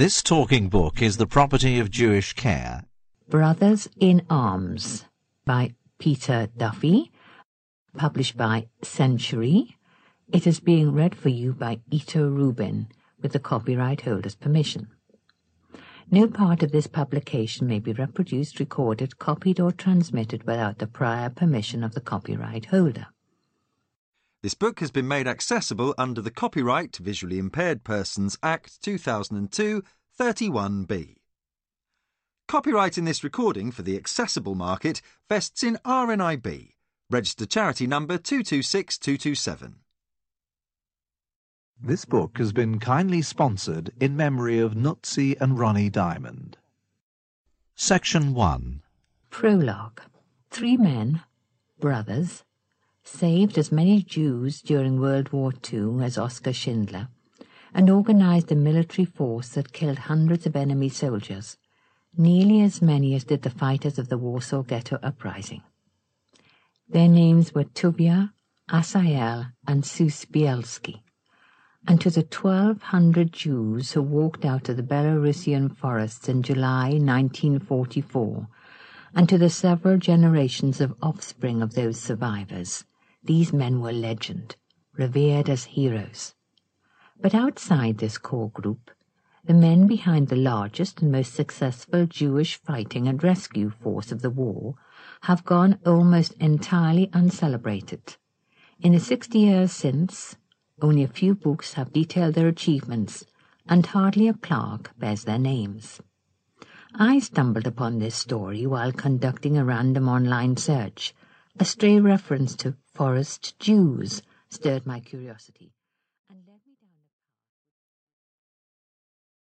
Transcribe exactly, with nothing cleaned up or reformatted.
This talking book is the property of Jewish Care. Brothers in Arms by Peter Duffy, published by Century. It is being read for you by Ito Rubin, with the copyright holder's permission. No part of this publication may be reproduced, recorded, copied, or transmitted without the prior permission of the copyright holder. This book has been made accessible under the Copyright to Visually Impaired Persons Act two thousand two, thirty-one B. Copyright in this recording for the accessible market vests in R N I B, registered charity number two two six two two seven. This book has been kindly sponsored in memory of Nutsi and Ronnie Diamond. Section one. Prologue. Three men, brothers, saved as many Jews during World War Two as Oskar Schindler, and organized a military force that killed hundreds of enemy soldiers, nearly as many as did the fighters of the Warsaw Ghetto Uprising. Their names were Tuvia, Asael, and Sus Bielski, and to the twelve hundred Jews who walked out of the Belarusian forests in July nineteen forty-four, and to the several generations of offspring of those survivors, these men were legend, revered as heroes. But outside this core group, the men behind the largest and most successful Jewish fighting and rescue force of the war have gone almost entirely uncelebrated. In the sixty years since, only a few books have detailed their achievements, and hardly a plaque bears their names. I stumbled upon this story while conducting a random online search. A stray reference to Forest Jews stirred my curiosity.